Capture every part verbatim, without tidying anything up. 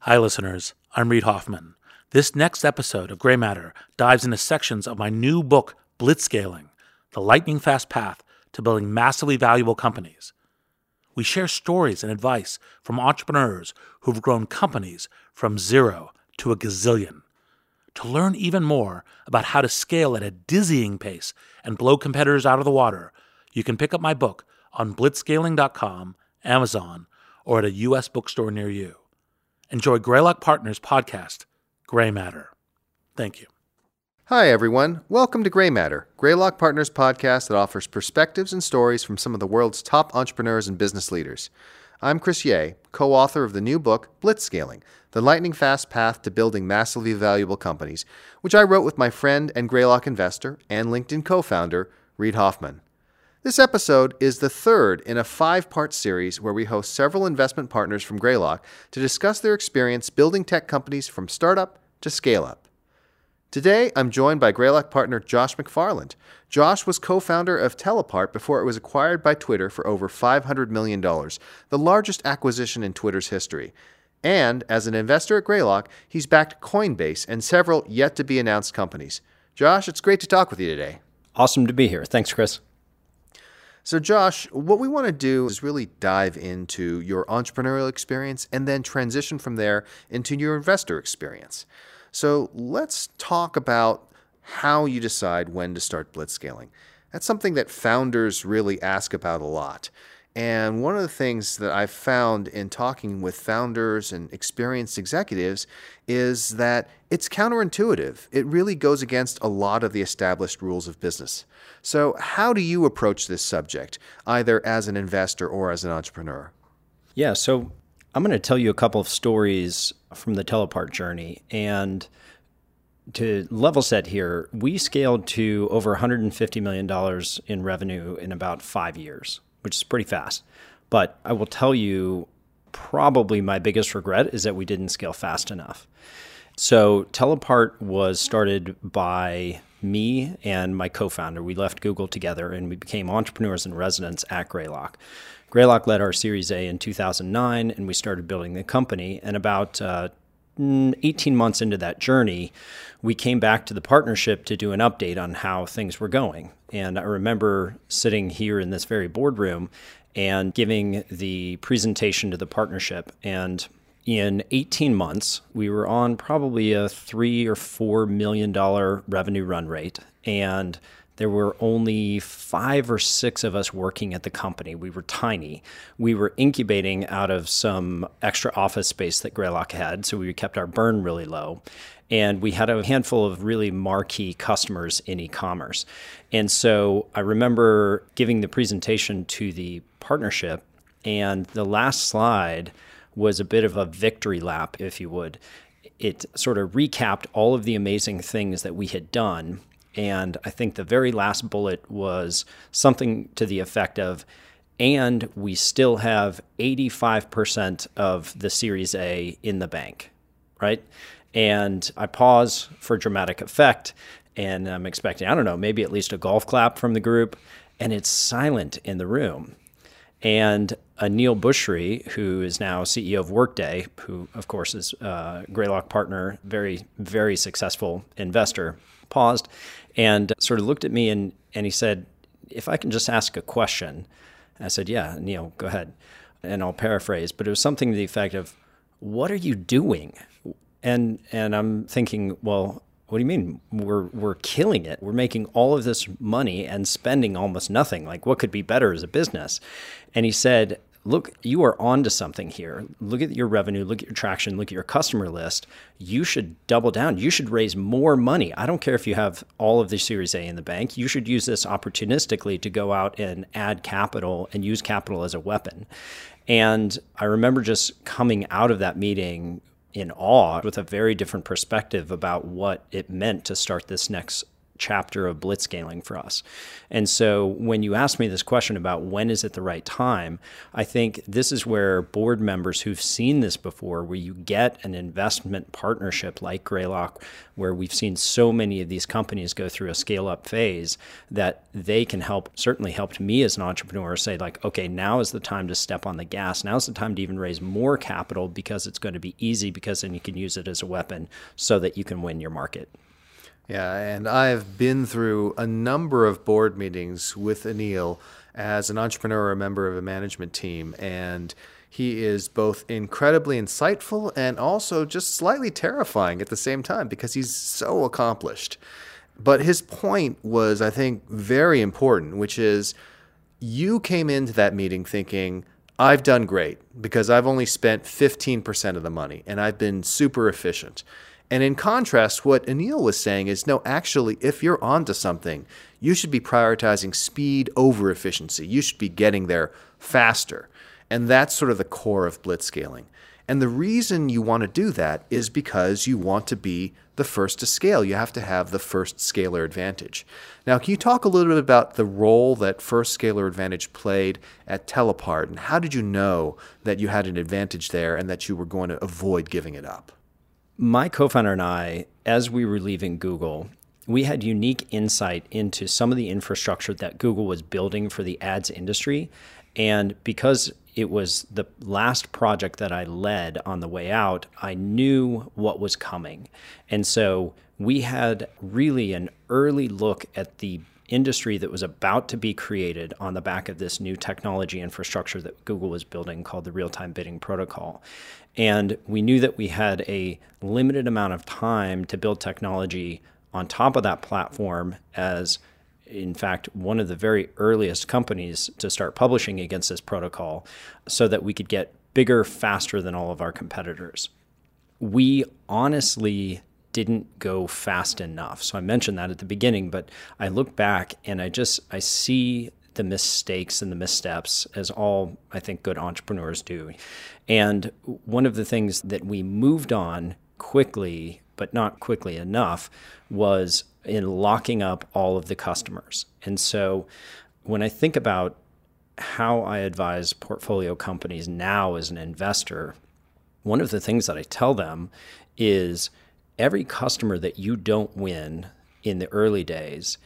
Hi, listeners. I'm Reid Hoffman. This next episode of Gray Matter dives into sections of my new book, Blitzscaling, The Lightning-Fast Path to Building Massively Valuable Companies. We share stories and advice from entrepreneurs who've grown companies from zero to a gazillion. To learn even more about how to scale at a dizzying pace and blow competitors out of the water, you can pick up my book on blitzscaling dot com, Amazon, or at a U S bookstore near you. Enjoy Greylock Partners' podcast, Gray Matter. Thank you. Hi, everyone. Welcome to Gray Matter, Greylock Partners' podcast that offers perspectives and stories from some of the world's top entrepreneurs and business leaders. I'm Chris Yeh, co-author of the new book, Blitzscaling, The Lightning-Fast Path to Building Massively Valuable Companies, which I wrote with my friend and Greylock investor and LinkedIn co-founder, Reid Hoffman. This episode is the third in a five-part series where we host several investment partners from Greylock to discuss their experience building tech companies from startup to scale-up. Today, I'm joined by Greylock partner Josh McFarland. Josh was co-founder of Telepart before it was acquired by Twitter for over five hundred million dollars, the largest acquisition in Twitter's history. And as an investor at Greylock, he's backed Coinbase and several yet-to-be-announced companies. Josh, it's great to talk with you today. Awesome to be here. Thanks, Chris. So Josh, what we want to do is really dive into your entrepreneurial experience and then transition from there into your investor experience. So let's talk about how you decide when to start blitzscaling. That's something that founders really ask about a lot. And one of the things that I've found in talking with founders and experienced executives is that it's counterintuitive. It really goes against a lot of the established rules of business. So how do you approach this subject, either as an investor or as an entrepreneur? Yeah, so I'm going to tell you a couple of stories from the Telepart journey. And to level set here, we scaled to over one hundred fifty million dollars in revenue in about five years, which is pretty fast. But I will tell you, probably my biggest regret is that we didn't scale fast enough. So Telepart was started by me and my co-founder. We left Google together and we became entrepreneurs in residence at Greylock. Greylock led our Series A in two thousand nine and we started building the company. And about uh, eighteen months into that journey, we came back to the partnership to do an update on how things were going. And I remember sitting here in this very boardroom and giving the presentation to the partnership. And in eighteen months, we were on probably a three or four million dollar revenue run rate. And there were only five or six of us working at the company. We were tiny. We were incubating out of some extra office space that Greylock had, so we kept our burn really low. And we had a handful of really marquee customers in e-commerce. And so I remember giving the presentation to the partnership, and the last slide was a bit of a victory lap, if you would. It sort of recapped all of the amazing things that we had done. And I think the very last bullet was something to the effect of, and we still have eighty-five percent of the Series A in the bank, right? And I pause for dramatic effect, and I'm expecting, I don't know, maybe at least a golf clap from the group, and it's silent in the room. And Aneel Bhusri, who is now C E O of Workday, who, of course, is a Greylock partner, very, very successful investor, paused and sort of looked at me and, and he said, if I can just ask a question. I said, yeah, Neil, go ahead. And I'll paraphrase, but it was something to the effect of, what are you doing? And and I'm thinking, well, what do you mean? We're we're killing it. We're making all of this money and spending almost nothing. Like, what could be better as a business? And he said, look, you are onto something here. Look at your revenue, look at your traction, look at your customer list. You should double down. You should raise more money. I don't care if you have all of the Series A in the bank. You should use this opportunistically to go out and add capital and use capital as a weapon. And I remember just coming out of that meeting in awe with a very different perspective about what it meant to start this next chapter of blitzscaling for us. And so when you ask me this question about when is it the right time, I think this is where board members who've seen this before, where you get an investment partnership like Greylock, where we've seen so many of these companies go through a scale-up phase, that they can help, certainly helped me as an entrepreneur say like, okay, now is the time to step on the gas. Now is the time to even raise more capital because it's going to be easy, because then you can use it as a weapon so that you can win your market. Yeah, and I've been through a number of board meetings with Anil as an entrepreneur or a member of a management team, and he is both incredibly insightful and also just slightly terrifying at the same time because he's so accomplished. But his point was, I think, very important, which is you came into that meeting thinking, I've done great because I've only spent fifteen percent of the money and I've been super efficient. And in contrast, what Anil was saying is, no, actually, if you're onto something, you should be prioritizing speed over efficiency. You should be getting there faster. And that's sort of the core of blitzscaling. And the reason you want to do that is because you want to be the first to scale. You have to have the first scalar advantage. Now, can you talk a little bit about the role that first scalar advantage played at Telepart, and how did you know that you had an advantage there and that you were going to avoid giving it up? My co-founder and I, as we were leaving Google, we had unique insight into some of the infrastructure that Google was building for the ads industry. And because it was the last project that I led on the way out, I knew what was coming. And so we had really an early look at the industry that was about to be created on the back of this new technology infrastructure that Google was building called the real-time bidding protocol. And we knew that we had a limited amount of time to build technology on top of that platform, as in fact, one of the very earliest companies to start publishing against this protocol, so that we could get bigger faster than all of our competitors. We honestly didn't go fast enough. So I mentioned that at the beginning, but I look back and I just, I see the mistakes and the missteps, as all, I think, good entrepreneurs do. And one of the things that we moved on quickly, but not quickly enough, was in locking up all of the customers. And so when I think about how I advise portfolio companies now as an investor, one of the things that I tell them is every customer that you don't win in the early days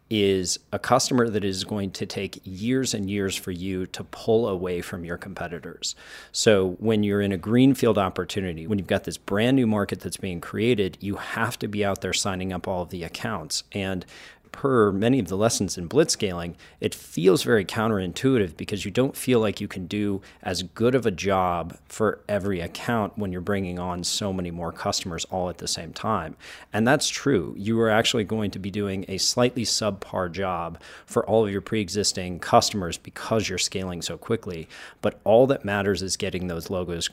is a customer that is going to take years and years for you to pull away from your competitors. So when you're in a greenfield opportunity, when you've got this brand new market that's being created, you have to be out there signing up all of the accounts. And per many of the lessons in blitzscaling, it feels very counterintuitive because you don't feel like you can do as good of a job for every account when you're bringing on so many more customers all at the same time. And that's true. You are actually going to be doing a slightly subpar job for all of your pre-existing customers because you're scaling so quickly. But all that matters is getting those logos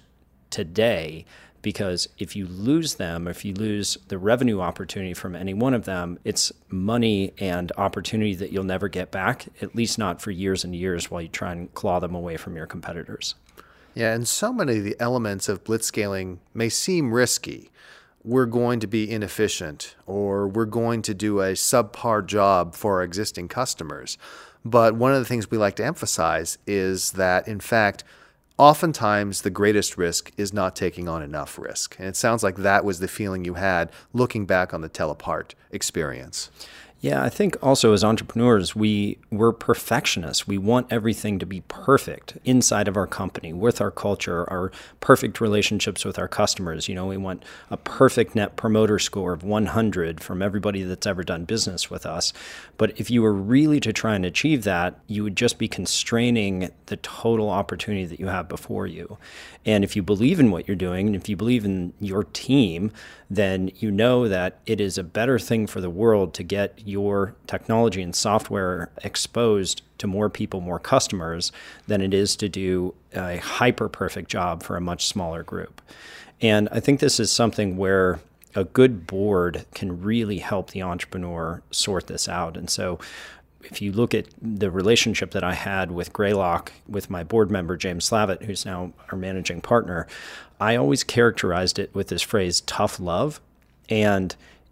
today, because if you lose them, if you lose the revenue opportunity from any one of them, it's money and opportunity that you'll never get back, at least not for years and years, while you try and claw them away from your competitors. Yeah, and so many of the elements of blitzscaling may seem risky. We're going to be inefficient, or we're going to do a subpar job for our existing customers. But one of the things we like to emphasize is that, in fact, oftentimes the greatest risk is not taking on enough risk. And it sounds like that was the feeling you had looking back on the Telepart experience. Yeah, I think also as entrepreneurs, we, we're perfectionists. We want everything to be perfect inside of our company, with our culture, our perfect relationships with our customers. You know, we want a perfect net promoter score of one hundred from everybody that's ever done business with us. But if you were really to try and achieve that, you would just be constraining the total opportunity that you have before you. And if you believe in what you're doing, and if you believe in your team, then you know that it is a better thing for the world to get your technology and software exposed to more people, more customers, than it is to do a hyper-perfect job for a much smaller group. And I think this is something where a good board can really help the entrepreneur sort this out. And so if you look at the relationship that I had with Greylock, with my board member, James Slavitt, who's now our managing partner, I always characterized it with this phrase, tough love. And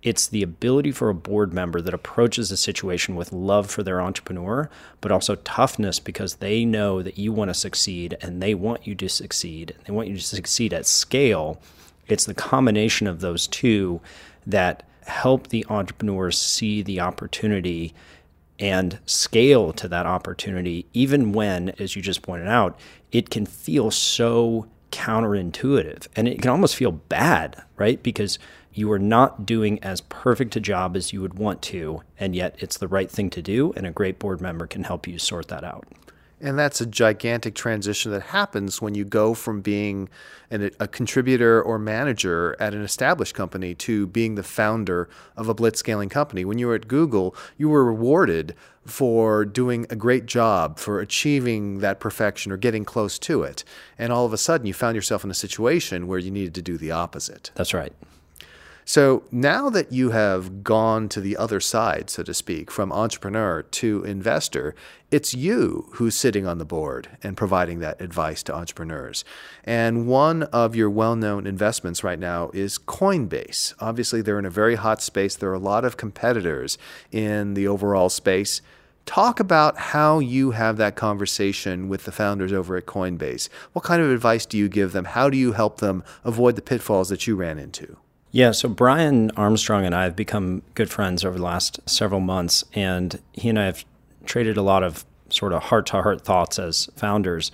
It's the ability for a board member that approaches a situation with love for their entrepreneur, but also toughness because they know that you want to succeed and they want you to succeed. They want you to succeed at scale. It's the combination of those two that help the entrepreneurs see the opportunity and scale to that opportunity, even when, as you just pointed out, it can feel so counterintuitive and it can almost feel bad, right? Because you are not doing as perfect a job as you would want to, and yet it's the right thing to do, and a great board member can help you sort that out. And that's a gigantic transition that happens when you go from being an, a contributor or manager at an established company to being the founder of a blitzscaling company. When you were at Google, you were rewarded for doing a great job, for achieving that perfection or getting close to it. And all of a sudden, you found yourself in a situation where you needed to do the opposite. That's right. So now that you have gone to the other side, so to speak, from entrepreneur to investor, it's you who's sitting on the board and providing that advice to entrepreneurs. And one of your well-known investments right now is Coinbase. Obviously, they're in a very hot space. There are a lot of competitors in the overall space. Talk about how you have that conversation with the founders over at Coinbase. What kind of advice do you give them? How do you help them avoid the pitfalls that you ran into? Yeah, so Brian Armstrong and I have become good friends over the last several months, and he and I have traded a lot of sort of heart-to-heart thoughts as founders.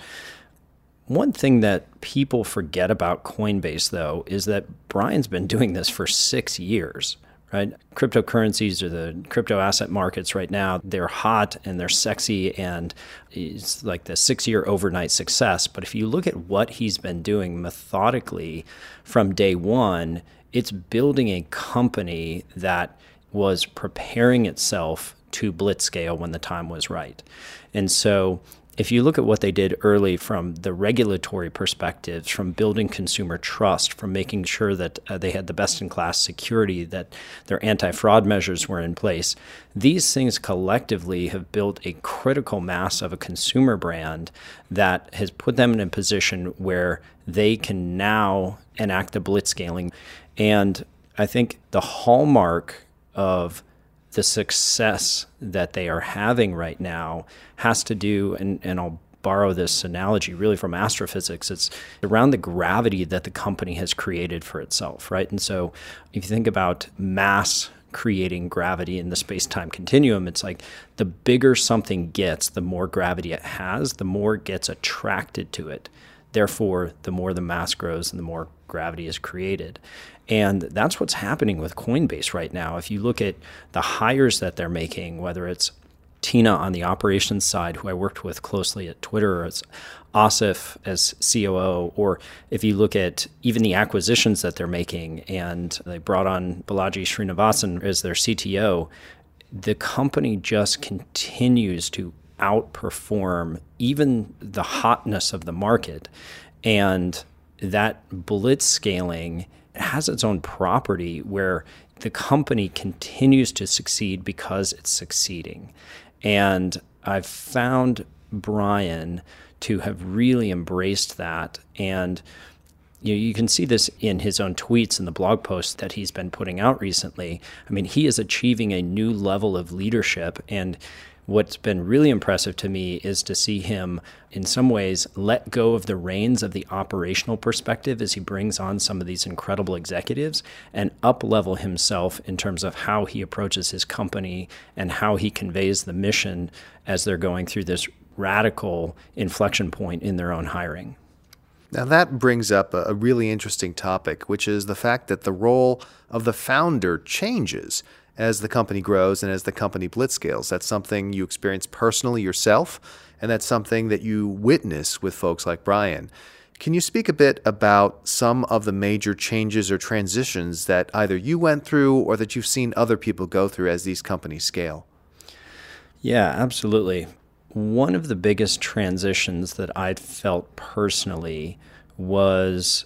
One thing that people forget about Coinbase, though, is that Brian's been doing this for six years, right? Cryptocurrencies or the crypto asset markets right now, they're hot and they're sexy, and it's like the six-year overnight success. But if you look at what he's been doing methodically from day one, it's building a company that was preparing itself to blitzscale when the time was right. And so if you look at what they did early from the regulatory perspectives, from building consumer trust, from making sure that uh, they had the best-in-class security, that their anti-fraud measures were in place, these things collectively have built a critical mass of a consumer brand that has put them in a position where they can now enact the blitzscaling. And I think the hallmark of the success that they are having right now has to do, and, and I'll borrow this analogy really from astrophysics, it's around the gravity that the company has created for itself, right? And so if you think about mass creating gravity in the space-time continuum, it's like the bigger something gets, the more gravity it has, the more it gets attracted to it. Therefore, the more the mass grows and the more gravity is created. And that's what's happening with Coinbase right now. If you look at the hires that they're making, whether it's Tina on the operations side, who I worked with closely at Twitter, or it's Asif as C O O, or if you look at even the acquisitions that they're making, and they brought on Balaji Srinivasan as their C T O, the company just continues to outperform even the hotness of the market. And that blitzscaling has its own property where the company continues to succeed because it's succeeding. And I've found Brian to have really embraced that. And you know, you can see this in his own tweets and the blog posts that he's been putting out recently. I mean, he is achieving a new level of leadership. And what's been really impressive to me is to see him, in some ways, let go of the reins of the operational perspective as he brings on some of these incredible executives and up-level himself in terms of how he approaches his company and how he conveys the mission as they're going through this radical inflection point in their own hiring. Now that brings up a really interesting topic, which is the fact that the role of the founder changes as the company grows and as the company blitzscales. That's something you experience personally yourself, and that's something that you witness with folks like Brian. Can you speak a bit about some of the major changes or transitions that either you went through or that you've seen other people go through as these companies scale? Yeah, absolutely. One of the biggest transitions that I'd felt personally was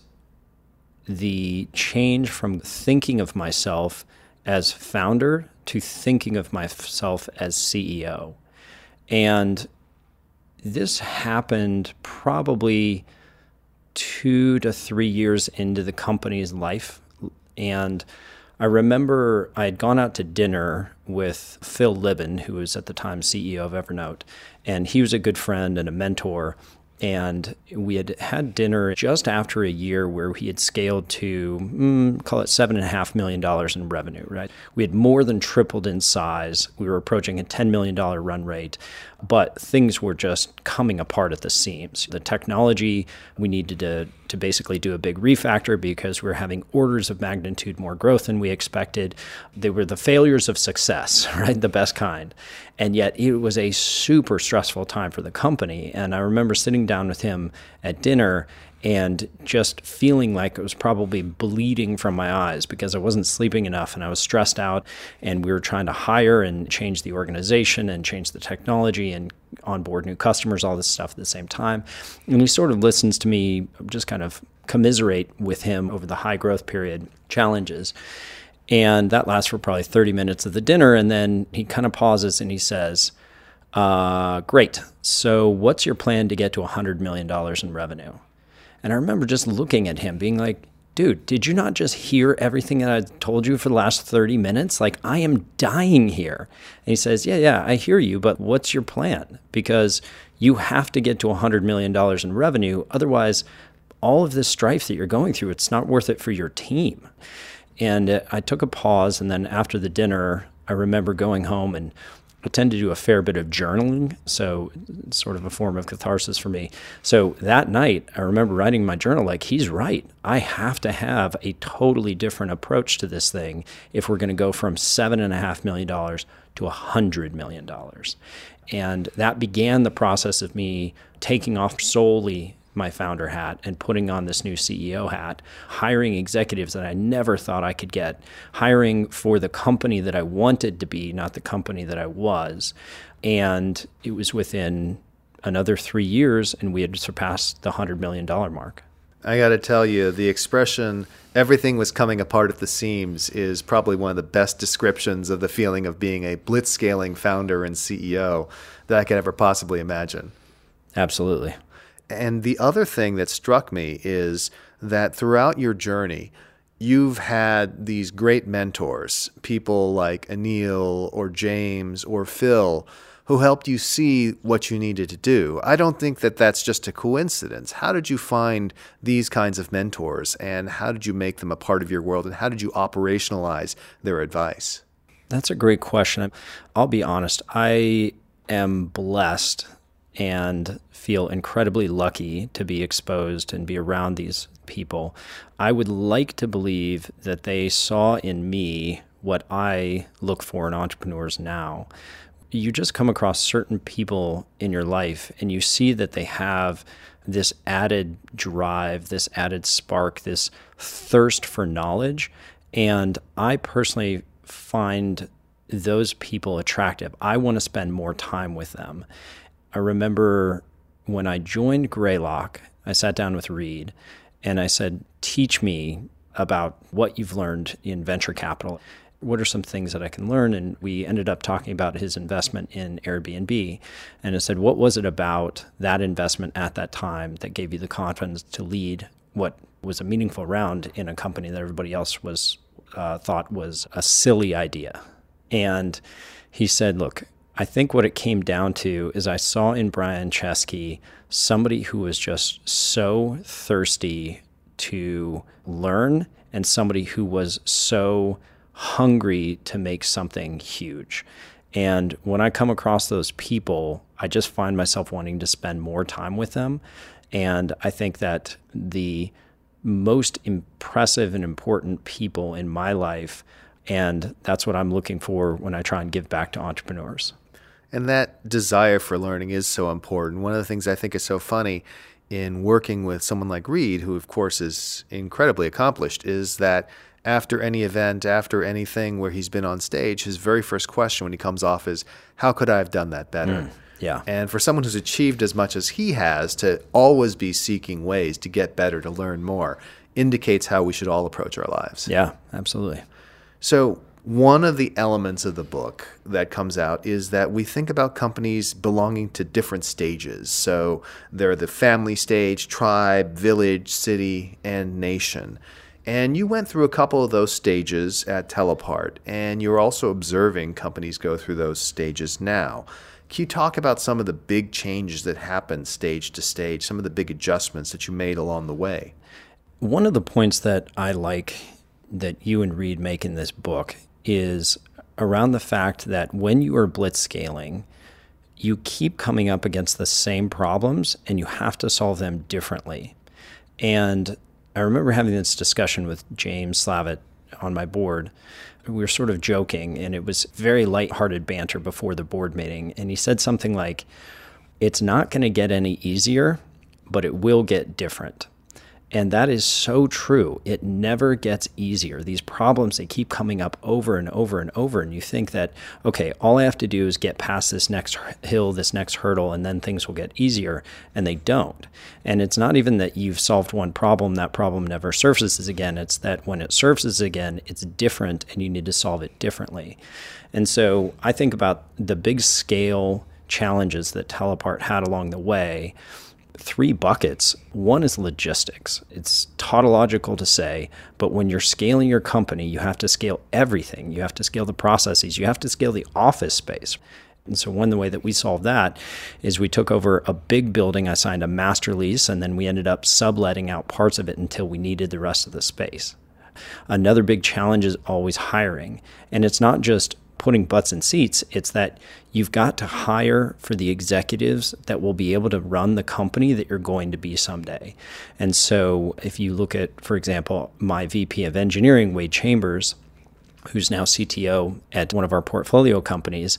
the change from thinking of myself as founder to thinking of myself as C E O. And this happened probably two to three years into the company's life. And I remember I had gone out to dinner with Phil Libin, who was at the time C E O of Evernote, and he was a good friend and a mentor. And we had had dinner just after a year where he had scaled to, mm, call it seven point five million dollars in revenue, right? We had more than tripled in size. We were approaching a ten million dollars run rate, but things were just coming apart at the seams. The technology, we needed to, to basically do a big refactor because we were having orders of magnitude more growth than we expected. They were the failures of success, right? The best kind. And yet it was a super stressful time for the company. And I remember sitting down with him at dinner and just feeling like it was probably bleeding from my eyes because I wasn't sleeping enough and I was stressed out, and we were trying to hire and change the organization and change the technology and onboard new customers, all this stuff at the same time. And he sort of listens to me just kind of commiserate with him over the high growth period challenges. And that lasts for probably thirty minutes of the dinner. And then he kind of pauses and he says, uh, great. So what's your plan to get to one hundred million dollars in revenue? And I remember just looking at him being like, dude, did you not just hear everything that I told you for the last thirty minutes? Like, I am dying here. And he says, yeah, yeah, I hear you, but what's your plan? Because you have to get to one hundred million dollars in revenue. Otherwise, all of this strife that you're going through, it's not worth it for your team. And I took a pause, and then after the dinner, I remember going home, and I tend to do a fair bit of journaling, so it's sort of a form of catharsis for me. So that night, I remember writing in my journal, like, he's right. I have to have a totally different approach to this thing if we're going to go from seven point five million dollars to one hundred million dollars. And that began the process of me taking off solely my founder hat and putting on this new C E O hat, hiring executives that I never thought I could get, hiring for the company that I wanted to be, not the company that I was. And it was within another three years, and we had surpassed the one hundred million dollars mark. I got to tell you, the expression, everything was coming apart at the seams, is probably one of the best descriptions of the feeling of being a blitzscaling founder and C E O that I could ever possibly imagine. Absolutely. And the other thing that struck me is that throughout your journey, you've had these great mentors, people like Anil or James or Phil, who helped you see what you needed to do. I don't think that that's just a coincidence. How did you find these kinds of mentors, and how did you make them a part of your world, and how did you operationalize their advice? That's a great question. I'll be honest. I am blessed and feel incredibly lucky to be exposed and be around these people. I would like to believe that they saw in me what I look for in entrepreneurs now. You just come across certain people in your life and you see that they have this added drive, this added spark, this thirst for knowledge. And I personally find those people attractive. I want to spend more time with them. I remember when I joined Greylock, I sat down with Reed and I said, teach me about what you've learned in venture capital. What are some things that I can learn? And we ended up talking about his investment in Airbnb. And I said, what was it about that investment at that time that gave you the confidence to lead what was a meaningful round in a company that everybody else was uh, thought was a silly idea? And he said, look, I think what it came down to is I saw in Brian Chesky somebody who was just so thirsty to learn and somebody who was so hungry to make something huge. And when I come across those people, I just find myself wanting to spend more time with them. And I think that the most impressive and important people in my life, and that's what I'm looking for when I try and give back to entrepreneurs. And that desire for learning is so important. One of the things I think is so funny in working with someone like Reed, who of course is incredibly accomplished, is that after any event, after anything where he's been on stage, his very first question when he comes off is, how could I have done that better? Mm, yeah. And for someone who's achieved as much as he has, to always be seeking ways to get better, to learn more, indicates how we should all approach our lives. Yeah, absolutely. So one of the elements of the book that comes out is that we think about companies belonging to different stages. So they're the family stage, tribe, village, city, and nation. And you went through a couple of those stages at Telepart, and you're also observing companies go through those stages now. Can you talk about some of the big changes that happened stage to stage, some of the big adjustments that you made along the way? One of the points that I like that you and Reed make in this book is around the fact that when you are blitzscaling, you keep coming up against the same problems and you have to solve them differently. And I remember having this discussion with James Slavitt on my board. We were sort of joking, and it was very lighthearted banter before the board meeting. And he said something like, it's not going to get any easier, but it will get different. And that is so true. It never gets easier. These problems, they keep coming up over and over and over. And you think that, okay, all I have to do is get past this next hill, this next hurdle, and then things will get easier. And they don't. And it's not even that you've solved one problem, that problem never surfaces again. It's that when it surfaces again, it's different and you need to solve it differently. And so I think about the big scale challenges that Telepart had along the way. Three buckets. One is logistics. It's tautological to say, but when you're scaling your company, you have to scale everything. You have to scale the processes. You have to scale the office space. And so one the way that we solved that is we took over a big building. I signed a master lease, and then we ended up subletting out parts of it until we needed the rest of the space. Another big challenge is always hiring. And it's not just putting butts in seats, it's that you've got to hire for the executives that will be able to run the company that you're going to be someday. And so if you look at, for example, my V P of engineering, Wade Chambers, who's now C T O at one of our portfolio companies,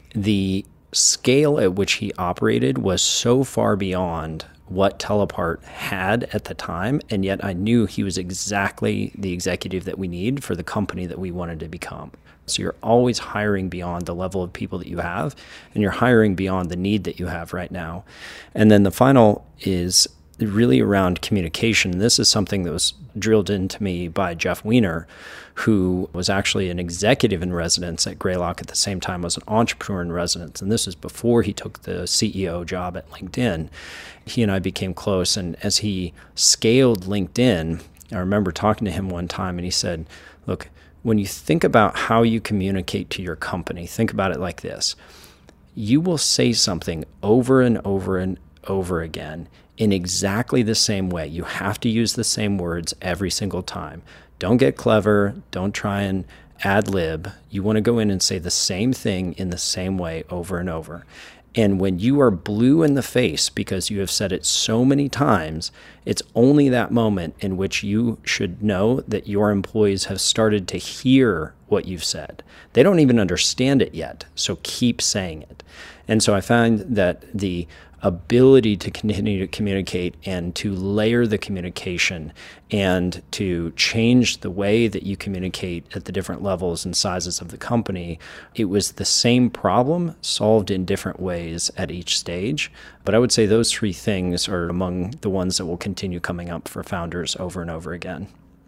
the scale at which he operated was so far beyond what Telepart had at the time, and yet I knew he was exactly the executive that we need for the company that we wanted to become. So you're always hiring beyond the level of people that you have, and you're hiring beyond the need that you have right now. And then the final is really around communication. This is something that was drilled into me by Jeff Weiner, who was actually an executive in residence at Greylock at the same time as an entrepreneur in residence. And this is before he took the C E O job at LinkedIn. He and I became close. And as he scaled LinkedIn, I remember talking to him one time, and he said, look, when you think about how you communicate to your company, think about it like this. You will say something over and over and over again in exactly the same way. You have to use the same words every single time. Don't get clever. Don't try and ad lib. You want to go in and say the same thing in the same way over and over. And when you are blue in the face because you have said it so many times, it's only that moment in which you should know that your employees have started to hear what you've said. They don't even understand it yet, so keep saying it. And so I find that the ability to continue to communicate and to layer the communication and to change the way that you communicate at the different levels and sizes of the company, it was the same problem solved in different ways at each stage. But I would say those three things are among the ones that will continue coming up for founders over and over again.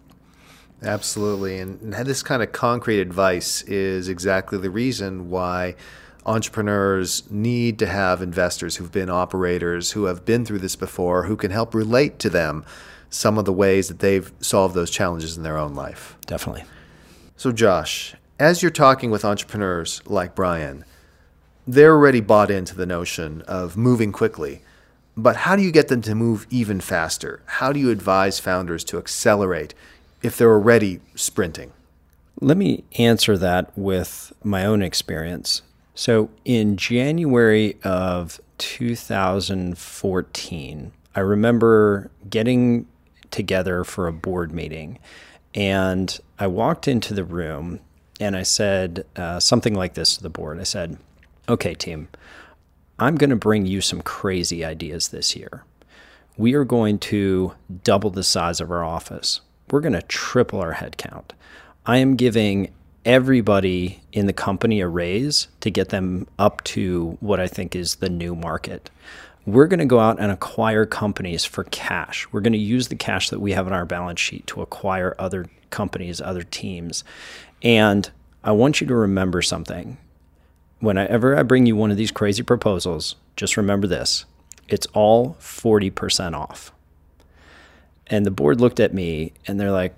Absolutely. And this kind of concrete advice is exactly the reason why entrepreneurs need to have investors who've been operators, who have been through this before, who can help relate to them some of the ways that they've solved those challenges in their own life. Definitely. So Josh, as you're talking with entrepreneurs like Brian, they're already bought into the notion of moving quickly. But how do you get them to move even faster? How do you advise founders to accelerate if they're already sprinting? Let me answer that with my own experience. So in January of two thousand fourteen, I remember getting together for a board meeting, and I walked into the room and I said uh, something like this to the board. I said, okay, team, I'm going to bring you some crazy ideas this year. We are going to double the size of our office. We're going to triple our headcount. I am giving everybody in the company a raise to get them up to what I think is the new market. We're going to go out and acquire companies for cash. We're going to use the cash that we have on our balance sheet to acquire other companies, other teams. And I want you to remember something. Whenever I bring you one of these crazy proposals, just remember this. It's all forty percent off. And the board looked at me and they're like,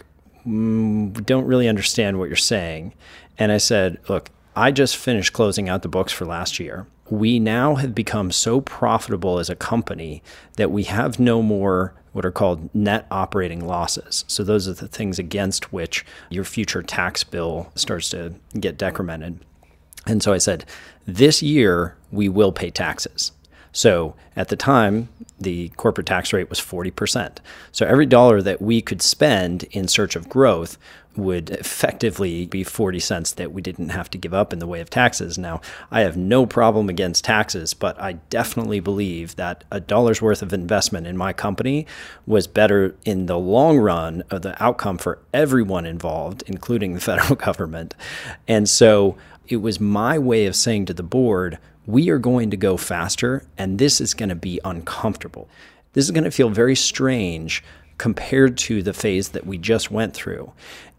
mm, don't really understand what you're saying. And I said, look, I just finished closing out the books for last year. We now have become so profitable as a company that we have no more what are called net operating losses. So those are the things against which your future tax bill starts to get decremented. And so I said, this year we will pay taxes. So at the time, the corporate tax rate was forty percent. So every dollar that we could spend in search of growth would effectively be forty cents that we didn't have to give up in the way of taxes. Now, I have no problem against taxes, but I definitely believe that a dollar's worth of investment in my company was better in the long run of the outcome for everyone involved, including the federal government. And so it was my way of saying to the board, we are going to go faster, and this is going to be uncomfortable. This is going to feel very strange compared to the phase that we just went through.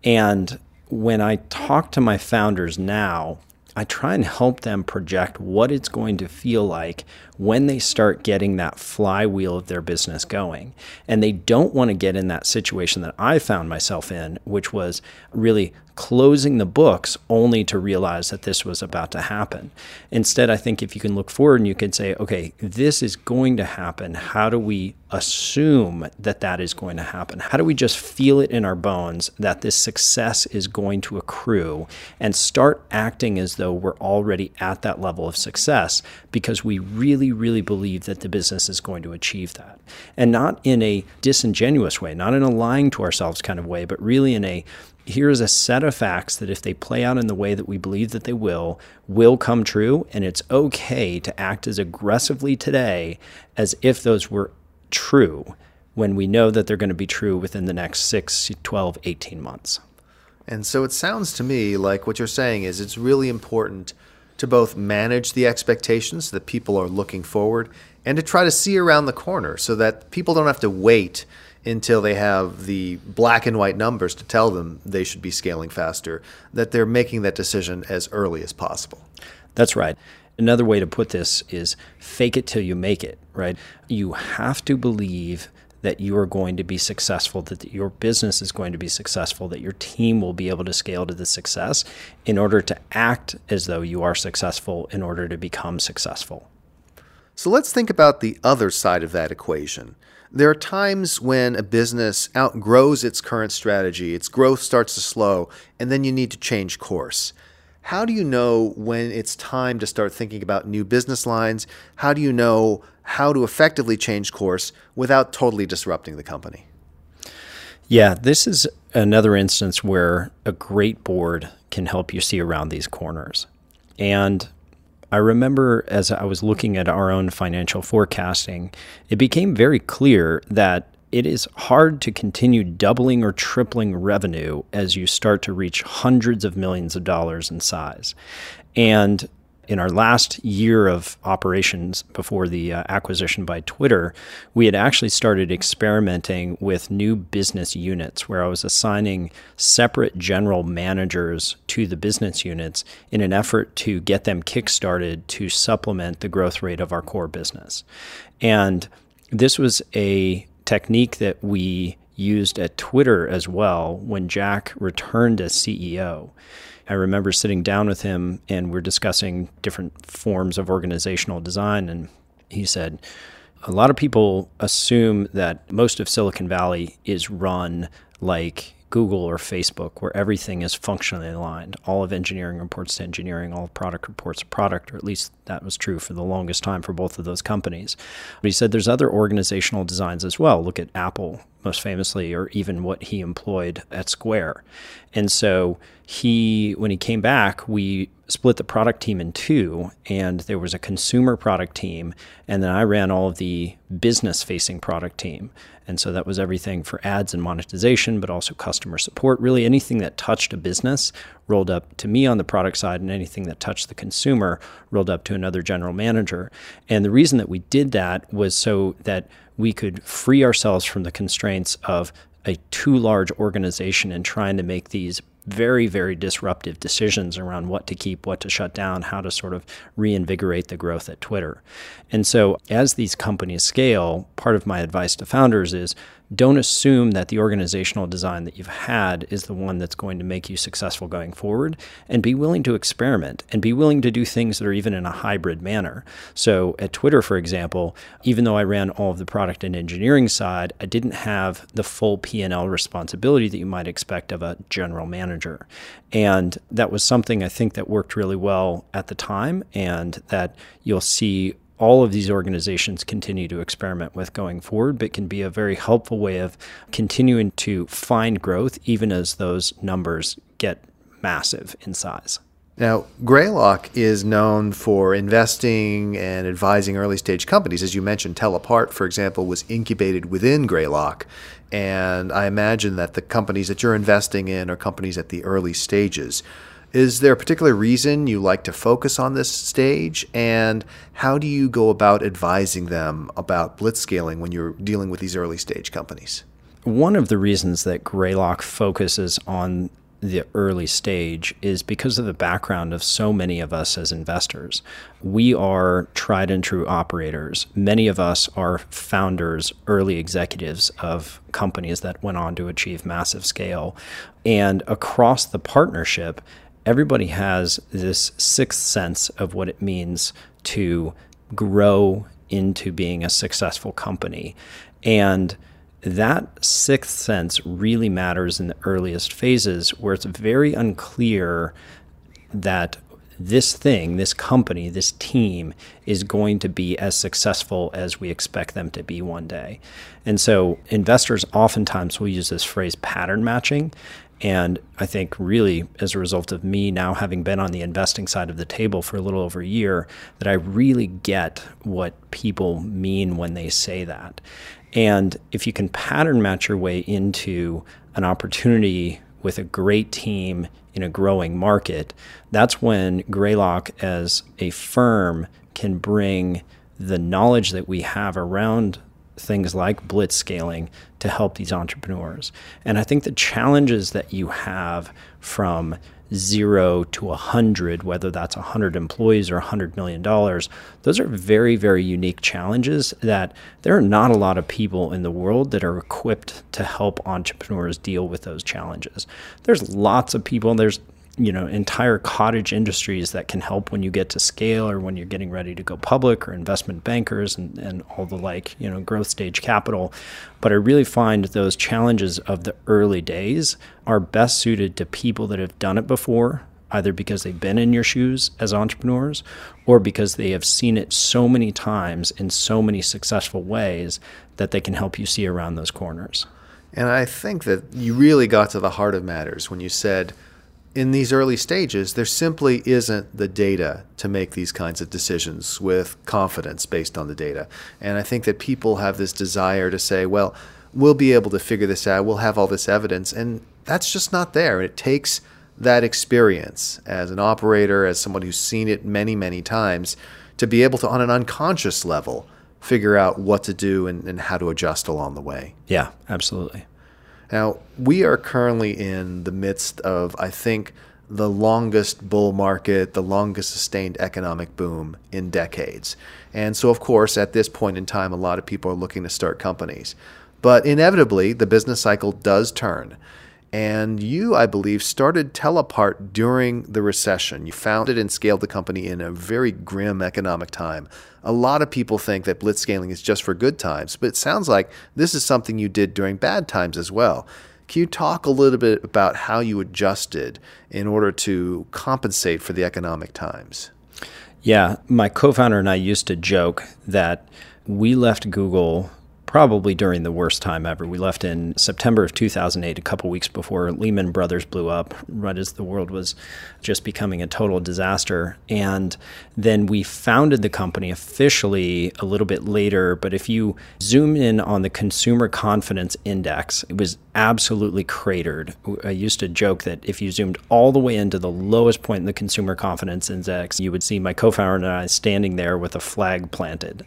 And when I talk to my founders now, I try and help them project what it's going to feel like when they start getting that flywheel of their business going. And they don't want to get in that situation that I found myself in, which was really closing the books only to realize that this was about to happen. Instead, I think if you can look forward and you can say, okay, this is going to happen. How do we assume that that is going to happen? How do we just feel it in our bones that this success is going to accrue and start acting as though we're already at that level of success because we really, really believe that the business is going to achieve that. And not in a disingenuous way, not in a lying to ourselves kind of way, but really in a here's a set of facts that if they play out in the way that we believe that they will, will come true. And it's okay to act as aggressively today as if those were true when we know that they're going to be true within the next six, twelve, eighteen months. And so it sounds to me like what you're saying is it's really important to both manage the expectations that people are looking forward and to try to see around the corner so that people don't have to wait until they have the black and white numbers to tell them they should be scaling faster, that they're making that decision as early as possible. That's right. Another way to put this is fake it till you make it, right? You have to believe that you are going to be successful, that your business is going to be successful, that your team will be able to scale to the success in order to act as though you are successful in order to become successful. So let's think about the other side of that equation. There are times when a business outgrows its current strategy, its growth starts to slow, and then you need to change course. How do you know when it's time to start thinking about new business lines? How do you know how to effectively change course without totally disrupting the company? Yeah, this is another instance where a great board can help you see around these corners. And I remember as I was looking at our own financial forecasting, it became very clear that it is hard to continue doubling or tripling revenue as you start to reach hundreds of millions of dollars in size. And in our last year of operations before the uh, acquisition by Twitter, we had actually started experimenting with new business units where I was assigning separate general managers to the business units in an effort to get them kickstarted to supplement the growth rate of our core business. And this was a technique that we used at Twitter as well when Jack returned as C E O. I remember sitting down with him and we're discussing different forms of organizational design. And he said, a lot of people assume that most of Silicon Valley is run like Google or Facebook, where everything is functionally aligned. All of engineering reports to engineering, all of product reports to product, or at least that was true for the longest time for both of those companies. But he said there's other organizational designs as well. Look at Apple, most famously, or even what he employed at Square. And so he, when he came back, we split the product team in two, and there was a consumer product team, and then I ran all of the business-facing product team. And so that was everything for ads and monetization, but also customer support. Really anything that touched a business rolled up to me on the product side, and anything that touched the consumer rolled up to another general manager. And the reason that we did that was so that we could free ourselves from the constraints of a too large organization and trying to make these very, very disruptive decisions around what to keep, what to shut down, how to sort of reinvigorate the growth at Twitter. And so as these companies scale, part of my advice to founders is don't assume that the organizational design that you've had is the one that's going to make you successful going forward, and be willing to experiment and be willing to do things that are even in a hybrid manner. So at Twitter, for example, even though I ran all of the product and engineering side, I didn't have the full P and L responsibility that you might expect of a general manager. And that was something I think that worked really well at the time, and that you'll see all of these organizations continue to experiment with going forward, but can be a very helpful way of continuing to find growth even as those numbers get massive in size. Now, Greylock is known for investing and advising early stage companies. As you mentioned, Telepart, for example, was incubated within Greylock. And I imagine that the companies that you're investing in are companies at the early stages. Is there a particular reason you like to focus on this stage? And how do you go about advising them about blitzscaling when you're dealing with these early stage companies? One of the reasons that Greylock focuses on the early stage is because of the background of so many of us as investors. We are tried and true operators. Many of us are founders, early executives of companies that went on to achieve massive scale. And across the partnership, everybody has this sixth sense of what it means to grow into being a successful company. And that sixth sense really matters in the earliest phases, where it's very unclear that this thing, this company, this team is going to be as successful as we expect them to be one day. And so investors oftentimes will use this phrase pattern matching. And I think really as a result of me now having been on the investing side of the table for a little over a year, that I really get what people mean when they say that. And if you can pattern match your way into an opportunity with a great team in a growing market, that's when Greylock as a firm can bring the knowledge that we have around things like blitzscaling to help these entrepreneurs. And I think the challenges that you have from zero to a hundred, whether that's a hundred employees or a hundred million dollars, those are very, very unique challenges that there are not a lot of people in the world that are equipped to help entrepreneurs deal with those challenges. There's lots of people, there's you know, entire cottage industries that can help when you get to scale or when you're getting ready to go public, or investment bankers and, and all the like, you know, growth stage capital. But I really find those challenges of the early days are best suited to people that have done it before, either because they've been in your shoes as entrepreneurs or because they have seen it so many times in so many successful ways that they can help you see around those corners. And I think that you really got to the heart of matters when you said, in these early stages, there simply isn't the data to make these kinds of decisions with confidence based on the data. And I think that people have this desire to say, well, we'll be able to figure this out, we'll have all this evidence, and that's just not there. It takes that experience as an operator, as someone who's seen it many, many times, to be able to, on an unconscious level, figure out what to do and, and how to adjust along the way. Yeah, absolutely. Now, we are currently in the midst of, I think, the longest bull market, the longest sustained economic boom in decades. And so, of course, at this point in time, a lot of people are looking to start companies. But inevitably, the business cycle does turn. And you, I believe, started Telepart during the recession. You founded and scaled the company in a very grim economic time. A lot of people think that blitzscaling is just for good times, but it sounds like this is something you did during bad times as well. Can you talk a little bit about how you adjusted in order to compensate for the economic times? Yeah, my co-founder and I used to joke that we left Google probably during the worst time ever. We left in September of two thousand eight, a couple weeks before Lehman Brothers blew up, right as the world was just becoming a total disaster. And then we founded the company officially a little bit later. But if you zoom in on the consumer confidence index, it was absolutely cratered. I used to joke that if you zoomed all the way into the lowest point in the consumer confidence index, you would see my co-founder and I standing there with a flag planted.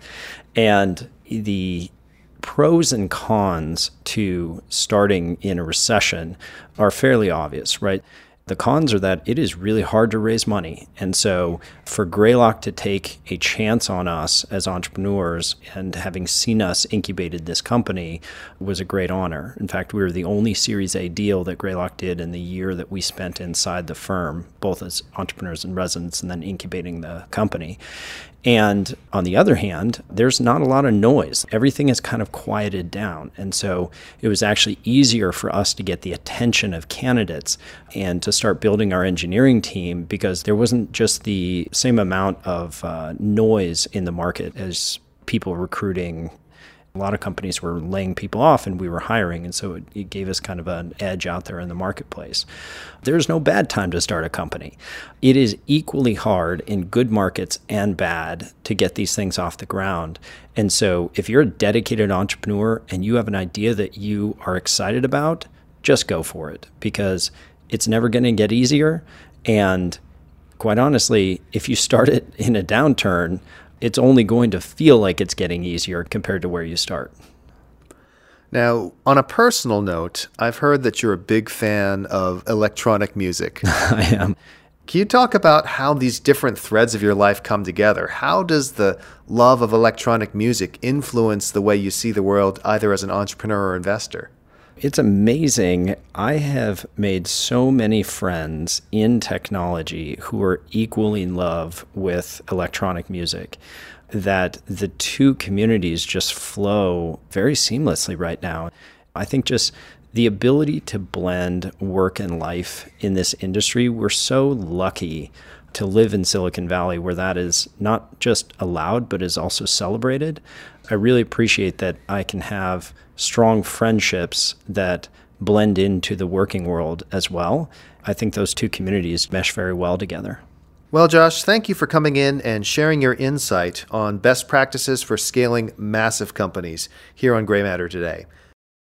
And the pros and cons to starting in a recession are fairly obvious, right? The cons are that it is really hard to raise money. And so for Greylock to take a chance on us as entrepreneurs and having seen us incubated this company was a great honor. In fact, we were the only Series A deal that Greylock did in the year that we spent inside the firm, both as entrepreneurs in residence and then incubating the company. And on the other hand, there's not a lot of noise. Everything is kind of quieted down. And so it was actually easier for us to get the attention of candidates and to start building our engineering team because there wasn't just the same amount of uh, noise in the market as people recruiting. A lot of companies were laying people off and we were hiring, and so it, it gave us kind of an edge out there in the marketplace. There's no bad time to start a company. It is equally hard in good markets and bad to get these things off the ground. And so if you're a dedicated entrepreneur and you have an idea that you are excited about, just go for it because it's never going to get easier. And quite honestly, if you start it in a downturn, it's only going to feel like it's getting easier compared to where you start. Now, on a personal note, I've heard that you're a big fan of electronic music. I am. Can you talk about how these different threads of your life come together? How does the love of electronic music influence the way you see the world, either as an entrepreneur or investor? It's amazing. I have made so many friends in technology who are equally in love with electronic music that the two communities just flow very seamlessly right now. I think just the ability to blend work and life in this industry, we're so lucky to live in Silicon Valley where that is not just allowed, but is also celebrated. I really appreciate that I can have strong friendships that blend into the working world as well. I think those two communities mesh very well together. Well, Josh, thank you for coming in and sharing your insight on best practices for scaling massive companies here on Grey Matter today.